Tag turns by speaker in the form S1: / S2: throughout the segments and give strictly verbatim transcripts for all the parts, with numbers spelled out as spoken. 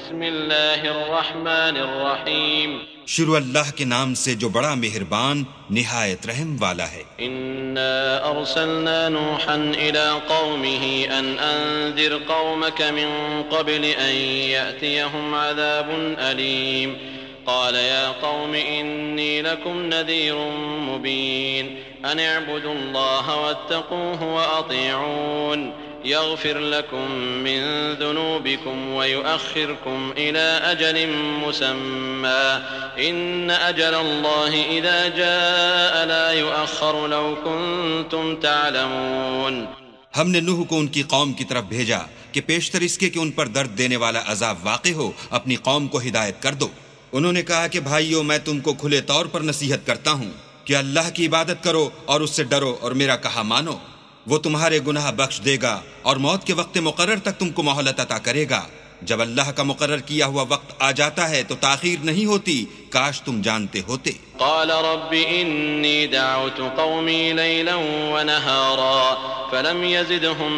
S1: بسم اللہ الرحمن الرحیم
S2: شروع اللہ کے نام سے جو بڑا مہربان نہایت رحم والا ہے۔
S1: انا ارسلنا نوحا الى قومه ان انذر قومك من قبل ان يأتيهم عذاب أليم قال يا قوم إني لكم نذير مبين أن اعبدوا الله واتقوه وأطيعون يغفر لكم من ذنوبكم ويؤخركم إلى أجل مسمى إن أجل الله إذا جاء لا يؤخر لو كنتم تعلمون۔
S2: ہم نے نوح کو ان کی قوم کی طرف بھیجا کہ پیشتر اس کے کہ ان پر درد دینے والا عذاب واقع ہو اپنی قوم کو ہدایت کر دو۔ انہوں نے کہا کہ بھائیو میں تم کو کھلے طور پر نصیحت کرتا ہوں کہ اللہ کی عبادت کرو اور اس سے ڈرو اور میرا کہا مانو، وہ تمہارے گناہ بخش دے گا اور موت کے وقت مقرر تک تم کو مہلت عطا کرے گا۔ جب اللہ کا مقرر کیا ہوا وقت آ جاتا ہے تو تاخیر نہیں ہوتی، کاش تم جانتے ہوتے۔
S1: قال رب انی دعوت قومی لیلا ونہارا فلم يزدهم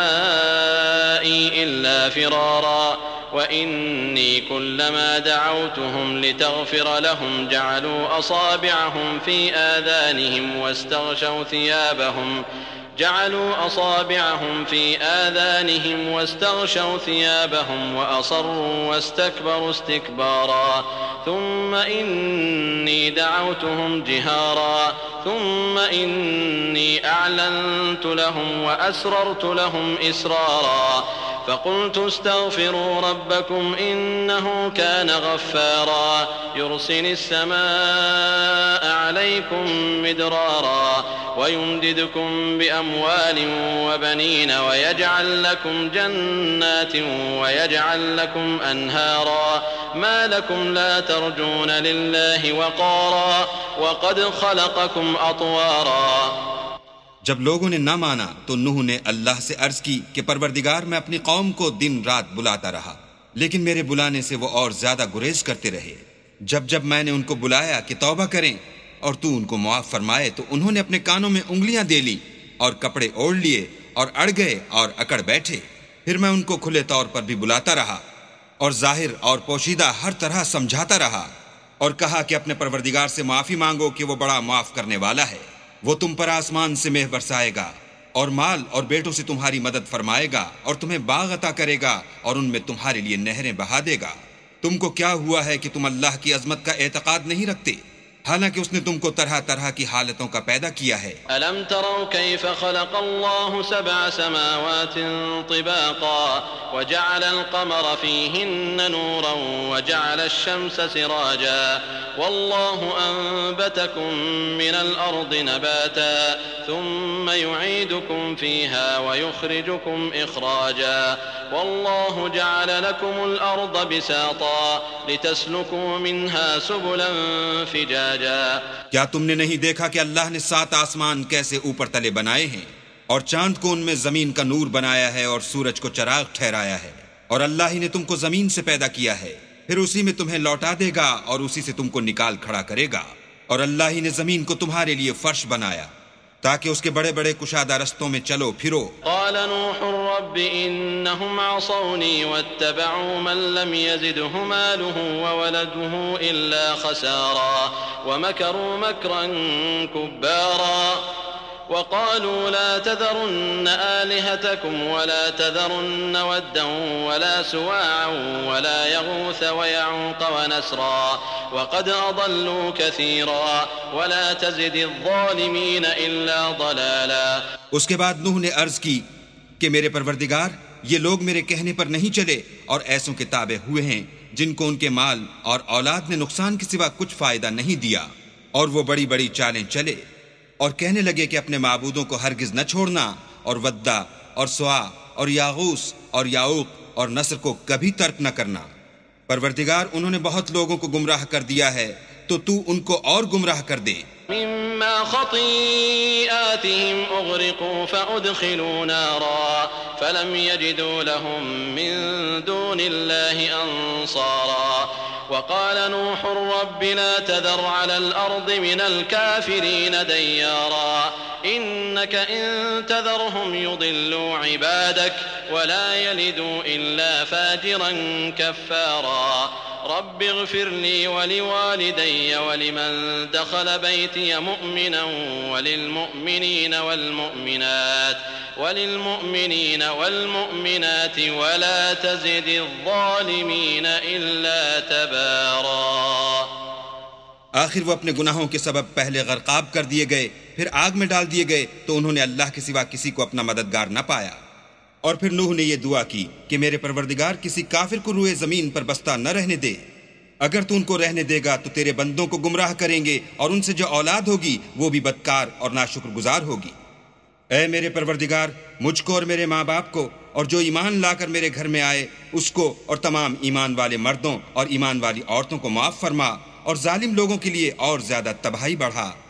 S1: دعائی الا فرارا وإني كلما دعوتهم لتغفر لهم جعلوا أصابعهم في آذانهم واستغشوا ثيابهم جعلوا أصابعهم في آذانهم واستغشوا ثيابهم وأصروا واستكبروا استكبارا ثم إني دعوتهم جهارا ثم إني أعلنت لهم وأسررت لهم إسرارا فقلت استغفروا ربكم إنه كان غفارا يرسل السماء عليكم مدرارا ويمددكم بأموال وبنين ويجعل لكم جنات ويجعل لكم أنهارا ما لكم لا ترجون لله وقارا وقد خلقكم أطوارا۔
S2: جب لوگوں نے نہ مانا تو نوح نے اللہ سے عرض کی کہ پروردگار میں اپنی قوم کو دن رات بلاتا رہا، لیکن میرے بلانے سے وہ اور زیادہ گریز کرتے رہے۔ جب جب میں نے ان کو بلایا کہ توبہ کریں اور تو ان کو معاف فرمائے تو انہوں نے اپنے کانوں میں انگلیاں دے لی اور کپڑے اوڑھ لیے اور اڑ گئے اور اکڑ بیٹھے۔ پھر میں ان کو کھلے طور پر بھی بلاتا رہا اور ظاہر اور پوشیدہ ہر طرح سمجھاتا رہا اور کہا کہ اپنے پروردگار سے معافی مانگو کہ وہ بڑا معاف کرنے والا ہے، وہ تم پر آسمان سے مہ برسائے گا اور مال اور بیٹوں سے تمہاری مدد فرمائے گا اور تمہیں باغ عطا کرے گا اور ان میں تمہارے لیے نہریں بہا دے گا۔ تم کو کیا ہوا ہے کہ تم اللہ کی عظمت کا اعتقاد نہیں رکھتے حالانکہ اس نے تم کو طرح طرح کی حالتوں کا پیدا کیا ہے۔
S1: ألم تروا كيف خلق الله سبع سماوات طباقا وجعل القمر فيهن نورا وجعل الشمس سراجا والله أنبتكم من الأرض نباتا ثم يعيدكم فيها ويخرجكم إخراجا والله جعل لكم الأرض بساطا لتسلكوا منها سبلا فجاجا۔
S2: کیا تم نے نہیں دیکھا کہ اللہ نے سات آسمان کیسے اوپر تلے بنائے ہیں اور چاند کو ان میں زمین کا نور بنایا ہے اور سورج کو چراغ ٹھہرایا ہے، اور اللہ ہی نے تم کو زمین سے پیدا کیا ہے، پھر اسی میں تمہیں لوٹا دے گا اور اسی سے تم کو نکال کھڑا کرے گا، اور اللہ ہی نے زمین کو تمہارے لیے فرش بنایا تاکہ اس کے بڑے بڑے کشادہ رستوں میں چلو پھرو۔
S1: قال نوح رب انهم عصوني واتبعوا من لم يزده ماله وولده الا خسارا ومكروا مكرا كبارا وقالوا لا تذرن آلهتكم ولا تذرن ودا ولا سواعا ولا يغوث ويعوق ونسرا وقد أضلوا كثيرا ولا تزد الظالمين إلا ضلالا۔
S2: اس کے بعد نوح نے عرض کی کہ میرے پروردگار یہ لوگ میرے کہنے پر نہیں چلے اور ایسوں کے تابع ہوئے ہیں جن کو ان کے مال اور اولاد نے نقصان کے سوا کچھ فائدہ نہیں دیا، اور وہ بڑی بڑی چالیں چلے اور کہنے لگے کہ اپنے معبودوں کو ہرگز نہ چھوڑنا، اور ودا اور سوا اور یاغوس اور یاؤق اور نصر کو کبھی ترک نہ کرنا۔ پروردگار انہوں نے بہت لوگوں کو گمراہ کر دیا ہے تو تو ان کو اور گمراہ کر دے۔
S1: مما خطيئاتهم أغرقوا فأدخلوا نارا فلم يجدوا لهم من دون الله أنصارا وقال نوح رب لا تذر على الأرض من الكافرين ديارا إنك إن تذرهم يضلوا عبادك ولا يلدوا إلا فاجرا كفارا رب اغفر لي ولوالدي ولمن دخل بيتي مؤمنا وللمؤمنين والمؤمنات وللمؤمنين والمؤمنات ولا تزد الظالمين إلا تبارا.
S2: آخر وہ اپنے گناہوں کے سبب پہلے غرقاب کر دیے گئے، پھر آگ میں ڈال دیے گئے تو انہوں نے اللہ کے سوا کسی کو اپنا مددگار نہ پایا. اور پھر نوح نے یہ دعا کی کہ میرے پروردگار کسی کافر کو روئے زمین پر بستہ نہ رہنے دے. اگر تو ان کو رہنے دے گا تو تیرے بندوں کو گمراہ کریں گے اور ان سے جو اولاد ہوگی وہ بھی بدکار اور ناشکر گزار ہوگی. اے میرے پروردگار مجھ کو اور میرے ماں باپ کو اور جو ایمان لا کر میرے گھر میں آئے اس کو اور تمام ایمان والے مردوں اور ایمان والی عورتوں کو معاف فرما اور ظالم لوگوں کے لیے اور زیادہ تباہی بڑھا.